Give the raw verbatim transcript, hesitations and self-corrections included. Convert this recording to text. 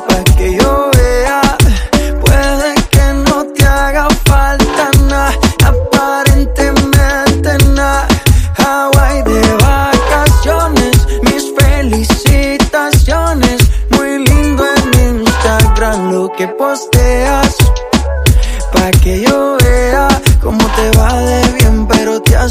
pa' que yo vea. Puede que no te haga falta nada, aparentemente nada. Hawaii de vacaciones, mis felicitaciones. Muy lindo en Instagram lo que posteas, pa' que yo vea cómo te va de bien, pero te has